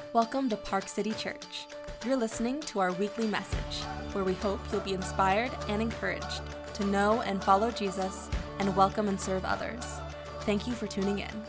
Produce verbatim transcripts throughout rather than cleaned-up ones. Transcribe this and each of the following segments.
Welcome to Park City Church. You're listening to our weekly message, where we hope you'll be inspired and encouraged to know and follow Jesus and welcome and serve others. Thank you for tuning in.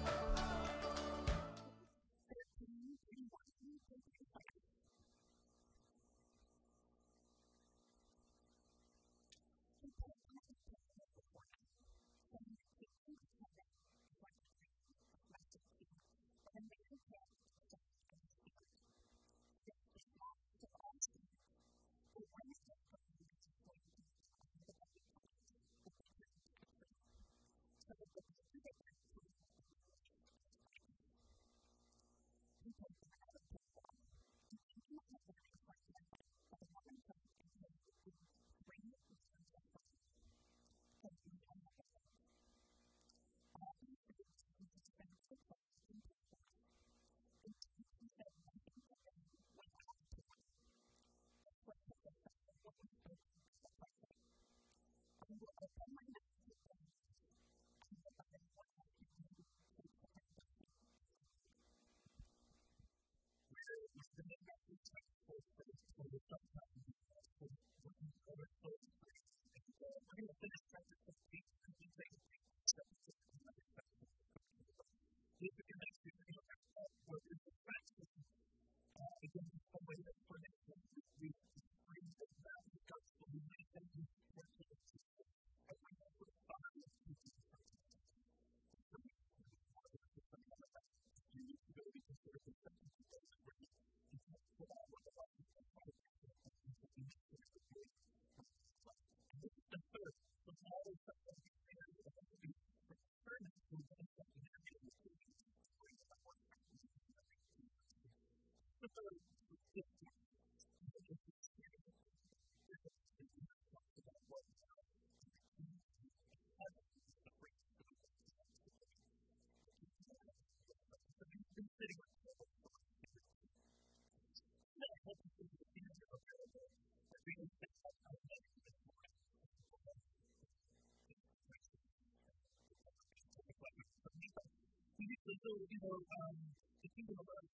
So, you know, um, if you know about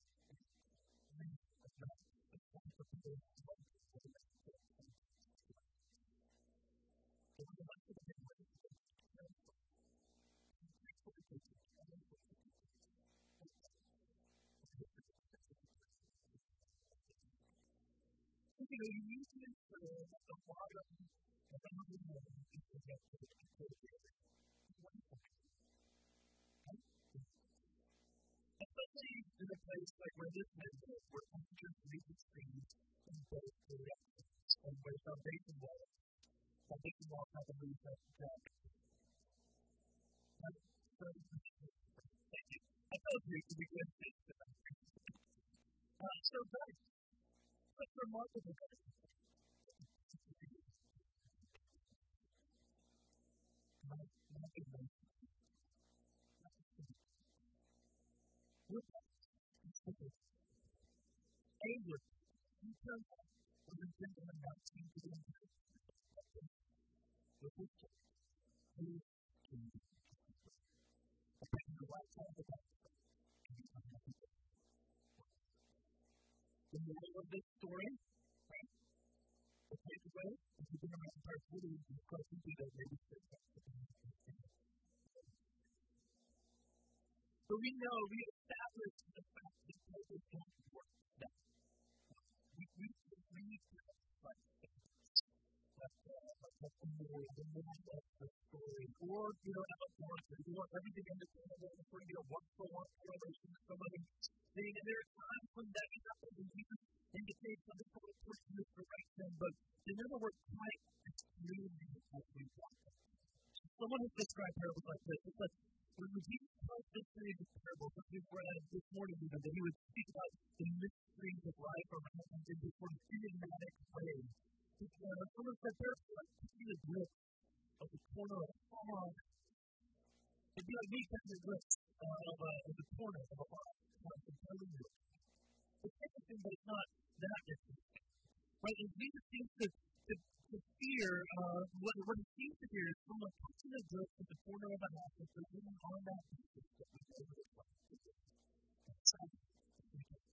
you know, you need to ensure that the water the boundary line is connected to the river. Especially in a place like where this is, where temperatures reach extremes in both directions, and where foundation walls, foundation walls have a move that down. Thank you. I told you to be good at this. Uh, so, guys, what's remarkable about it? Anger, you tell us, when you think of about two to the entire with this church, who can you the right time to talk about the moral of this story, right? The takeaway, if you've been around Park City, you've got to do that maybe six So we know, we established the fact that people don't work that. We, we, we need to like like the moral, the moral of the story, or, you know, outdoors, you want everything in the family, before you get a one-for-one correlation with somebody. And there are times when that happens, and Jesus indicates that the person is the right thing, but they never work quite as smoothly as we want them. Someone has described parables like this. It's like, when Jesus tells this series of parables, as we've read this morning even, that he would speak about the mysteries of life around him in this sort of enigmatic way. Uh, someone said, they're like taking a glimpse of the corner of a farm. It'd be like me taking a glimpse uh, of, uh, of the corner of a farm. It's interesting, but it's not that interesting. Right? And Jesus seems to, to, to fear, uh, what, what he seems to fear is someone touching a glimpse at the corner of a house and presuming on that basis that we go to this life.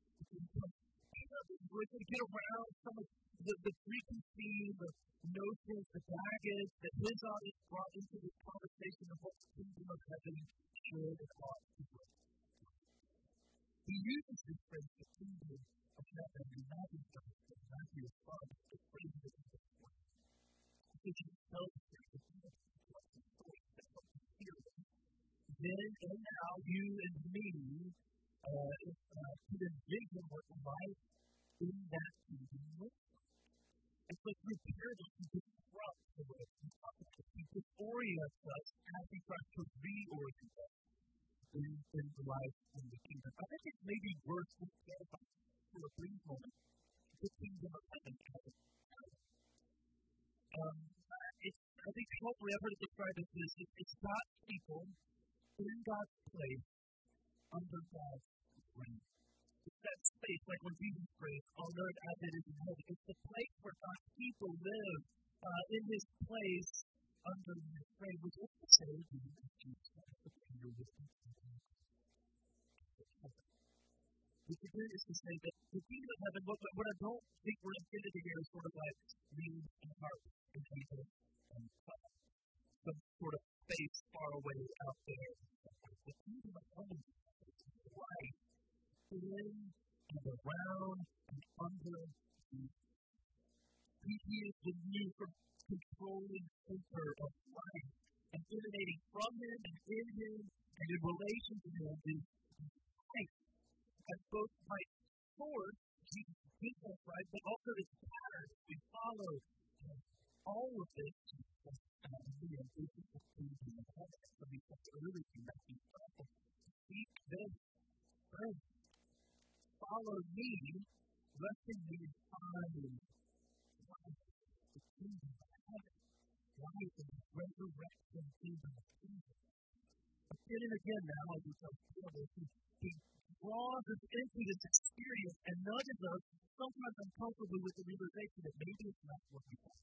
it's to get around some of the, the preconceived notions, the baggage that his audience brought into this conversation of what the kingdom of heaven should and ought to be. He uses this phrase, the kingdom of heaven, in Matthew's gospel, Matthew five, the phrase of the kingdom of heaven. So Jesus tells us that the kingdom of heaven is story that helps us hear it. Then and now, you and me uh, uh, could envision what life in that kingdom looks like. And so through parables, he disrupts the way we talk about it. He disorients us, asking Christ to reorient us in, in the life in the kingdom. I think it's maybe worth looking at for a brief moment the kingdom of heaven as a power. Um, it's, I think hopefully I've heard it described as this. It's, it's God's people in God's place under God's reign. It's that space, like when Jesus prays, on earth as it is in heaven. It's the place where God's people live uh, in His place under His reign, which is to say, Jesus Christ, the King of Which again is to say that the kingdom of heaven, what, what I don't think we're intended to hear is sort of like leaves and hearts and people and uh, some sort of space far away out there. The kingdom of heaven is life in and around and under Jesus. He is the new controlling center of life, and emanating from Him and in Him and in relation to Him is life. As both my source, Jesus gives us, right, but also its patterns we follow. All of this is this is the kingdom of heaven. So we said earlier in Matthew five, seek this first. Follow me, resting me in time. Life, the kingdom of heaven. Life is the resurrection kingdom of Jesus. Again and again now, as we tell people, He draws us into this experience and nudges us, sometimes uncomfortably, with the realization that maybe it's not what we thought.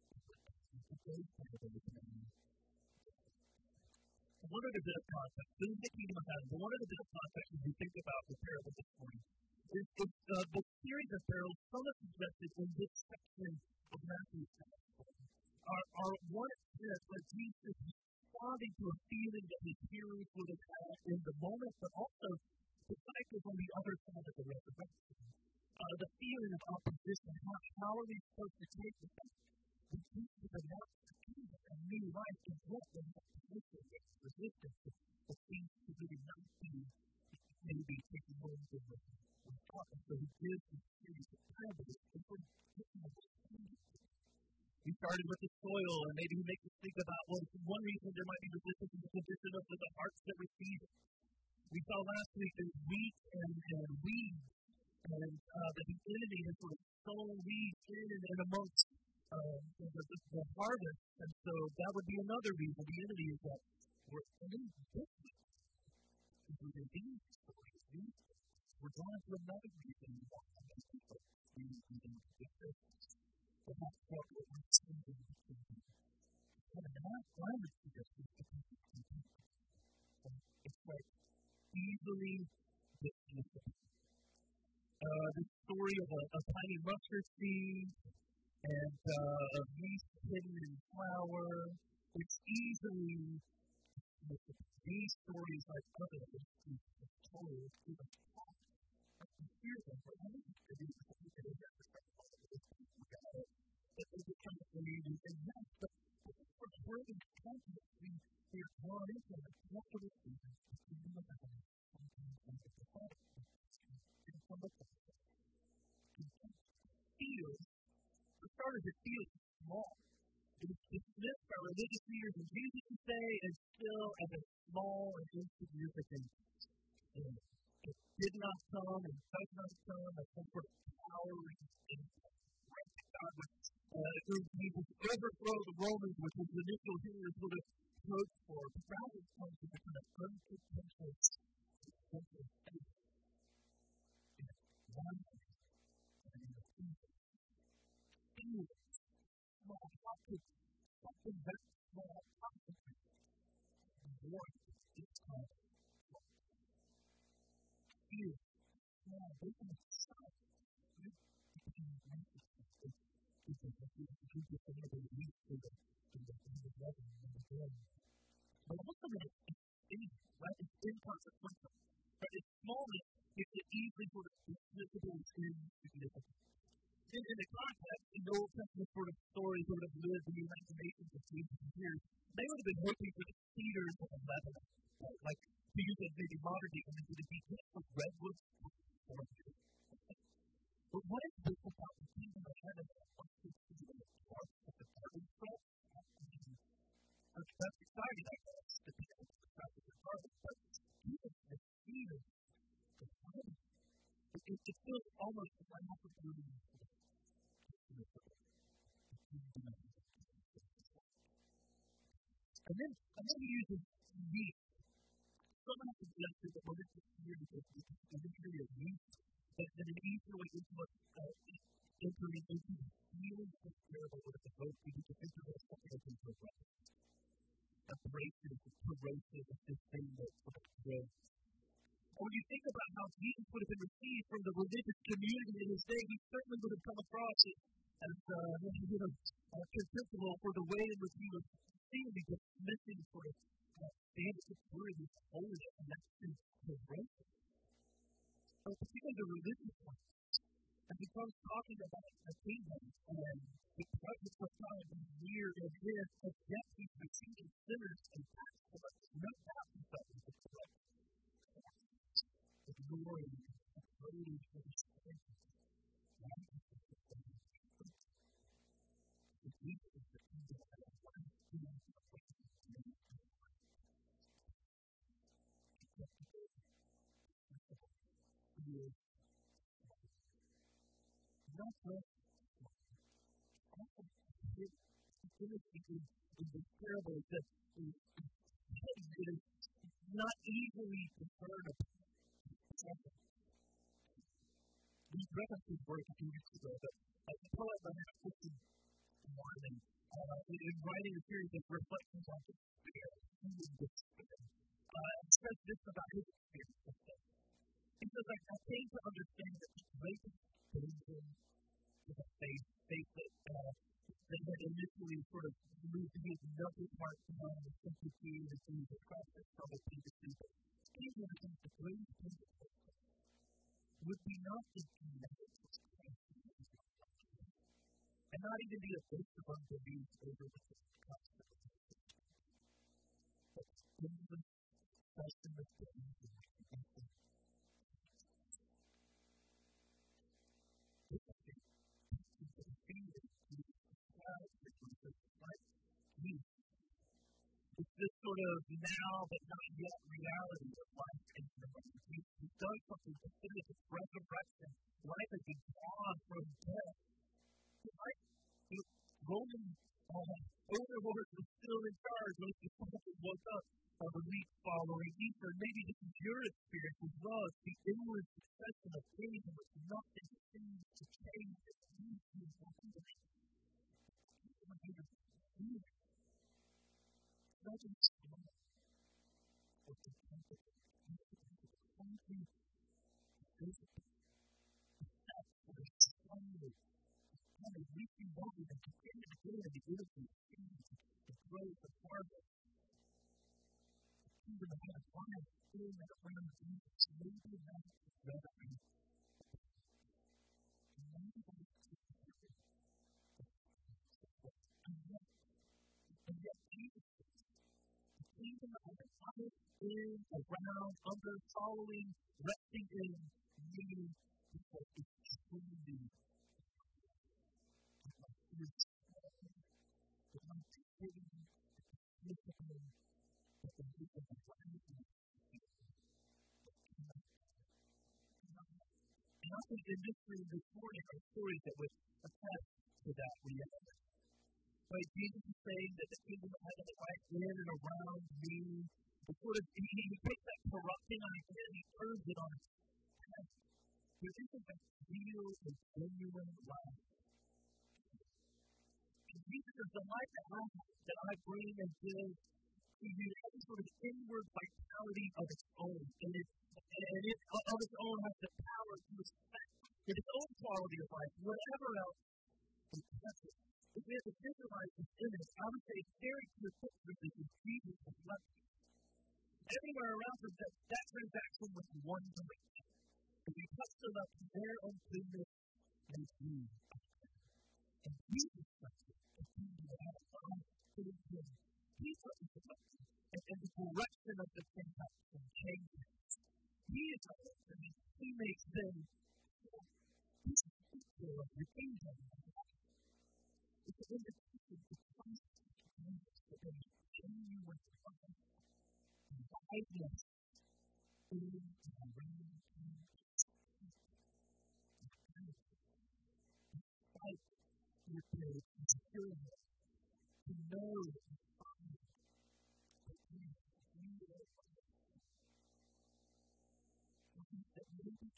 One other bit of context, this is the kingdom of heaven, but one other bit of context as we think about the parable this morning is, is uh, the series of parables, some are suggested in this section of Matthew's gospel, are, are one extent where Jesus is responding to a feeling that his hearers would have had in the moment, but also the cycles on the other side of the resurrection. Uh, the feeling of opposition. How, how are we supposed to take this? The Jesus announced the kingdom and new life is what they have position against resistance that seems to really not be maybe taking hold of the thought. And so he gives this series of parables. He started with the soil, and maybe he makes us think about, well, one reason there might be resistance is the condition of the hearts that receive it. We saw last week there's wheat and, and weeds, and uh, that the enemy has sort of sown weeds in and, and amongst uh, the, the, the harvest. And so that would be another reason. The enemy is that we're in business. We're in these stories. We're going to another reason we want to make people be in business. Perhaps what we're seeing in the kingdom. And that's why I'm suggesting that it's like easily dismissible. Uh, the story of a, a tiny mustard seed and uh, a yeast hidden in flour, it's easily dismissible. These stories, like others, are told to the talk. I can hear them, but I don't think they do something that is necessary. That they become believers in yes, but for further confidence, we are drawn into it. What do we see? The kingdom of heaven. Feels, for starters, it feels small. It is dismissed by religious leaders in Jesus' day as still as a small and insignificant thing. It did not come and does not come as some sort of powering thing. God would uh, overthrow the Romans, which was the initial hearers would have hoped for. But rather it comes with a kind of uncontentious sense of faith. One and in the kingdom. Feelings. Small pockets. Something that small pockets. Warmth is called. Feelings. small, they can decide. You can make it. It's a huge thing that we need to do. And the thing is loving and the good. But also that it's big, right? It's inconsequential. But its smallness is easily sort of visible and insignificant. In, in the context, in the Old Testament sort of story sort of lived in the imaginations of Jesus and years, they would have been hoping for the cedars of Lebanon. Right? Like, to use a maybe modern day image, would it be just for redwoods or oranges? But what is this about the kingdom of heaven that wants to see in the heart of the garden salt? That's, that's exciting, I guess, to be able to describe the garden, but Jesus has seen the garden. It, it, it feels almost like an opportunity for the kingdom of heaven. And then, and then he uses meat. Some have suggested that what is this here because it's an imagery of meat, that an easier way into us uh, entering into the feeling of this parable would have evoked you to enter this something that's into a weapon. Abrasive, corrosive, this thing that sort of grows. And when you think about how Jesus would have been received from the religious community in his day, he certainly would have come across it as uh, you know, uh, contemptible for the way in which he was seen because missing sort of uh, standards of purity and holiness, and that's his corrosive. But particularly the religious ones, and becomes talking about a kingdom and the presence of God being near and is, and yet he's receiving sinners and tax collectors, no doubt he felt he was correct. Ignoring and afraid of his strength. The Jesus is the kingdom of heaven. What is doing to the way of the name of the Lord? He is not just also his ability in, in this parable that is, is not easily discernible. These references were a few weeks ago, but uh, the poet Leonard Christian Martin, uh, in writing a series of reflections on despair, human despair, uh, says this about his experience with faith. He says, I, I came to understand that the greatest danger is a faith, faith that, uh, that had initially sort of moved to his numbers heart down and sympathy and things across this troubled previously, but he came to understand that the greatest danger would be not the genetics of Christ and not even be a base of unbelief over the constant but genuine trust in the things that we can do. This is the feeling to describe the Jesus like me. It's this sort of now but not yet reality of life in the moment. He's done something to finish its resurrection. Life has been drawn from death. Right? You know, Roman uh, overlords were still in charge. Those disciples woke up uh, the week following Easter. Maybe this is your experience as well. It's the inward succession of pain in which nothing seems to change. It's easy to wonder. Nothing strong. What's the temple? Something physical. That's what is strongly kind of reaching over and continuing to go to the beauty of things, the growth of harvest. The kingdom of heaven, why is still that around Jesus? Maybe not rather than maybe that's just and yet, and yet Jesus is the kingdom of heaven, in, around, under, following, resting in, meaning, because it's truly it's like giving, discipline, but the wisdom of life and and I think in this room this morning are stories that would attest to that reality. Right? Jesus is saying that the kingdom of heaven is right in and around me. It's sort of, he, he takes that corrupting idea and he turns it on its head. There isn't a real and genuine life. And Jesus is the life that I, that I bring and give to you. a sort of inward vitality of its own, and it, and it of its own has the power to respect in its own quality of life, whatever else it touches. If we have to visualize this image, I would say it's very clear picture of this is Jesus has left. Everywhere around us, that, that transaction was one direction. If we touch the left, their uncleanness is you. And Jesus touches the kingdom of God through him. He touches the left, and, and the direction of the transaction changes. He is our Lord, and he makes them He's the picture of the kingdom of God. It's an invitation to Christ, to be genuine Christ, and guidance in and around him. Despite your period of security, to know and find that he is you are that maybe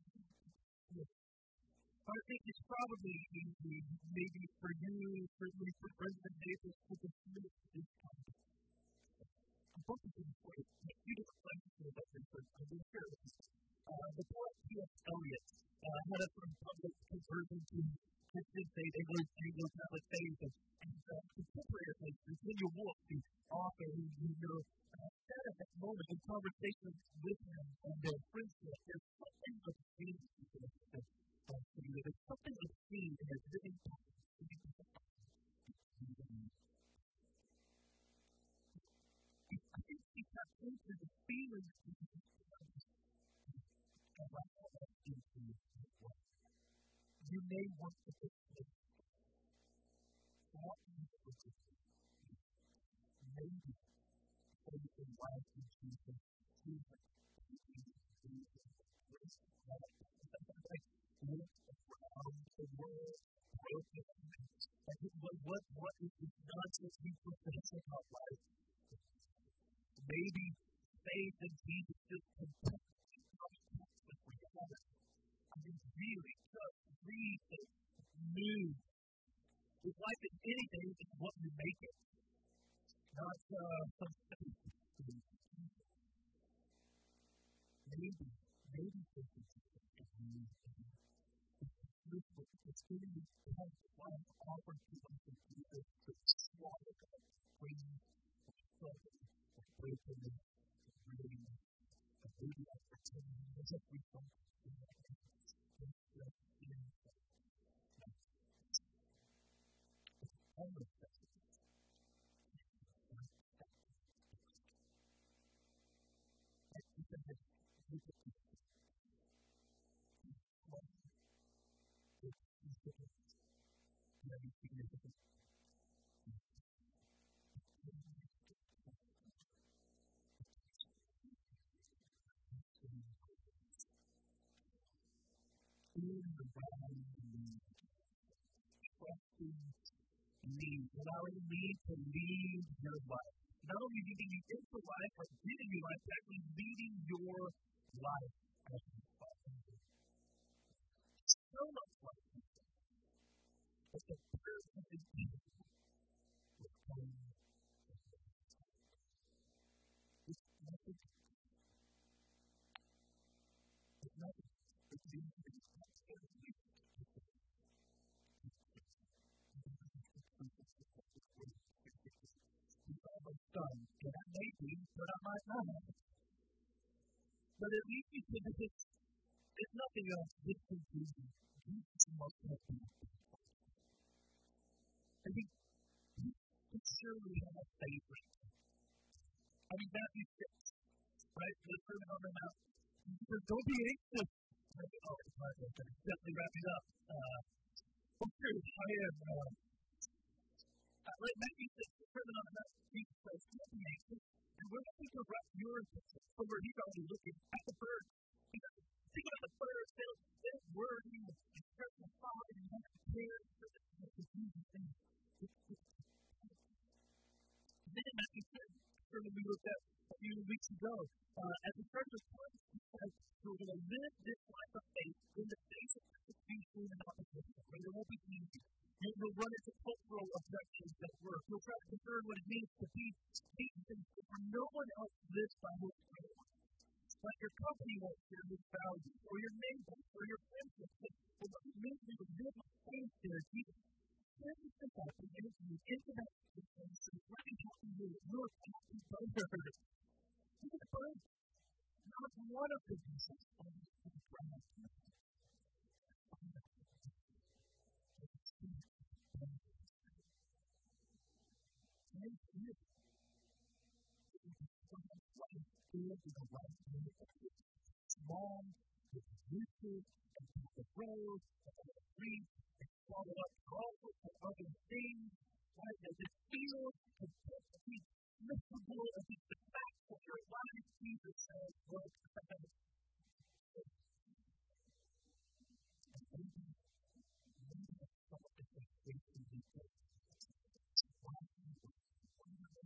I think it's probably easy, maybe for you, certainly for President Davis, to dismiss this concept. I'm focusing on this way. A few different places about this, but I'm going to share with you. Uh, the poet T S Eliot uh, had a sort of public conversion to Christian faith, English, Anglo Catholic faith, and, and uh, contemporary faith, Virginia Woolf, the author who you know, uh, said at that moment in conversation with him and their friendship, there's something obscene to this. There's something obscene in his living passion. I think he tapped into the feeling of allow us into his way. You may want to put this. What is it? Maybe faith in life in Jesus. Jesus. Look around the world, broken things. And what, what, what is this nonsense we profess about life? Maybe faith in Jesus just completely contrasts with reality. I mean, really, just read the news. If life is anything, it's what you make it. Not uh, some faith. Maybe, maybe faith in Jesus is new. It's giving you the life offered to us in Jesus to swallow God, bring struggle, brokenness, really, a baby opportunity, as if we don't do that. It's just in it's almost possible. I think that it's very significant. In the body, trusting me, allowing me to lead your life. Not only leading you into life, but leading your life, actually leading your life as a father. So much like but the person is evil will come it's nothing. It's nothing. It's the easy thing. He's almost done. And that may be, but I might not have it. But at least you can just, there's nothing else this confusing. Jesus must have been. I think he surely had a favorite. I mean, Matthew six, right? The Sermon on the Mount. He says, don't be anxious. Oh, it's hard to definitely wrap it up. Uh, I'm serious. I am. Uh, uh, like Matthew six, the Sermon on the Mount, Jesus says, don't be anxious. And we're going to wrap your attention from where he's already looking at the birds. He says, think about the birds. They'll, they'll worry and stress and follow and have to care for the confusing things. Then Matthew six, sermon we looked at a few weeks ago, uh, at the start of the point, he says, who are going to live this life of faith in the face of persecution and opposition. Right? It won't be easy. You- You'll run into cultural objections at work. You'll try to discern what it means to be decent, for no one else lives by what they want. Like your company won't share this value, or your neighbors, or your friendships. But what it means to live with faith there, Jesus. This is the fact that you can into that situation, so let me help you with your happy brother. Look at the bird. Not one of the pieces on the ground. Thank you. Small, with YouTube, and the road, and the street, and follow up all sorts of other things, right? That just feels completely miserable and just the fact that your life, Jesus says, was bad. And maybe, maybe that's some of the things we can do. Why do you want to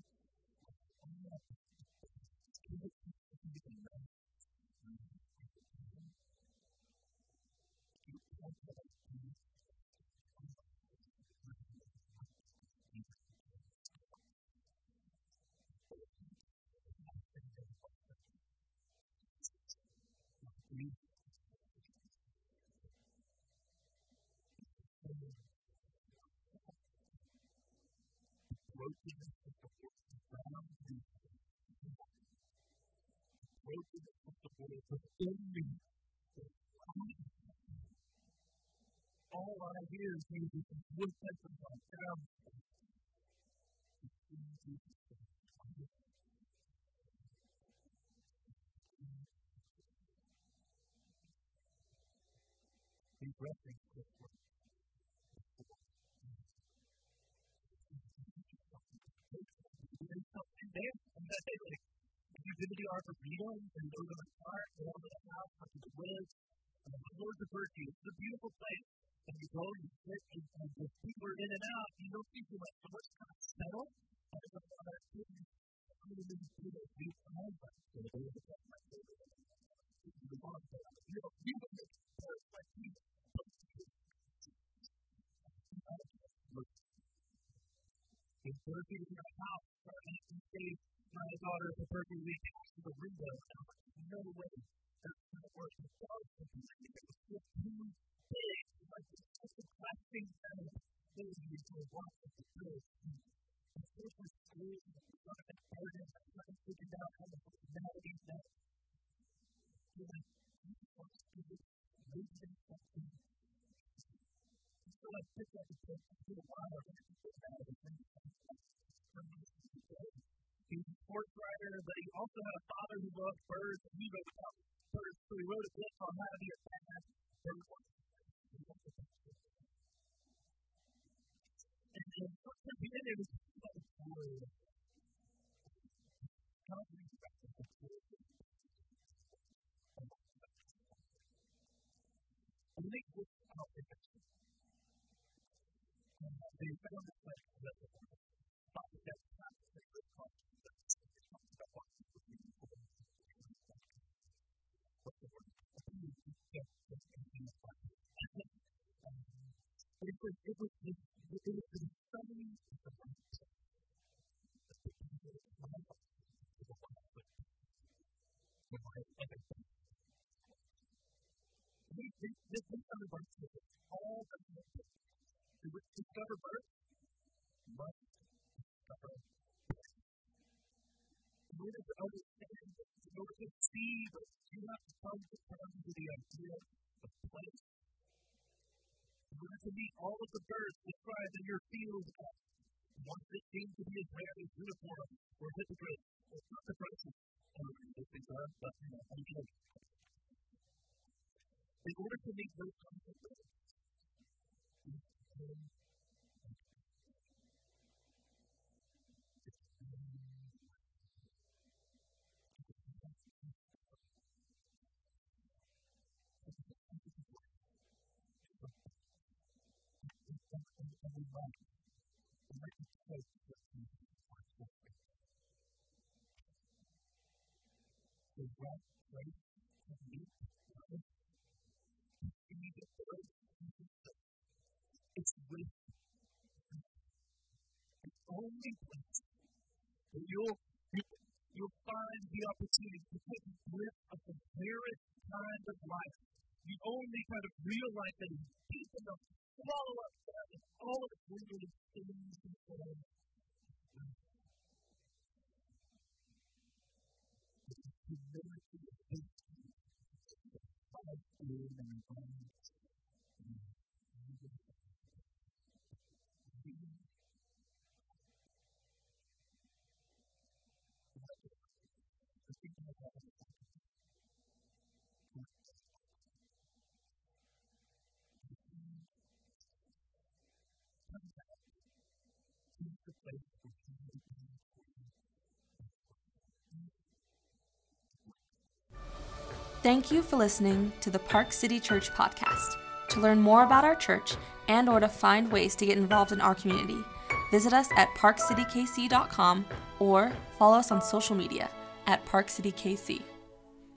brokenness of the world around you, brokenness of the world within me. All I hear is Jesus is woodpeckers on ground. He's resting this way. There's something there. And that they like, if you've been to the Arboretum and go to the park, go over the house, up to the woods, and the Lord's of Virtue, it's a beautiful place. And you go and you sit, and, and the people are in and out, you don't see too much, so much kind of settle. And it's a lot of things. I'm going to do this new time, but I'm going to do it again. I'm going to do it again. You know, you can get hurt by people. If Berkeley is in a house, or anything safe, my daughter is a Berkeley week next to the window, and I'm like, no way, that's not working. So I was thinking, I think it was just too big, like it's just a clashing kind of thing to watch at the church. And so it was cool, and it was not that burden, and I started figuring out how to navigate that. So like, you want to do it, moving something. So I picked up the book for a while, and I put it out of the He was a sports writer, but he also had a father who loved birds, and he wrote about birds. So he wrote a book on how to be a bad bird watcher. And then at the end, it was like a story. How do you practice the story? And they looked out at the story. And they found this like that the thought that that's not a good cause. It was, it was, it was, it was the study of the Bible. This this other bunch of all the to discover birth, must discover birth. In order to understand, in order to see, but you have to come to terms with the idea of place. In order to meet all of the birds described in your field, ones that seem to be as rare as unicorn or hippogriff, or not the person, I don't know what these things are, but you know, I'm joking. In order to meet those kinds of birds, the right place to meet only place that you'll, you'll find the opportunity to take a grip of the rarest kind of life, the only kind of real life that is deep enough to swallow up all of its lingering things and forms. Humility of this life in and around. Thank you for listening to the Park City Church podcast. To learn more about our church and or to find ways to get involved in our community, visit us at park city k c dot com or follow us on social media at Park City K C.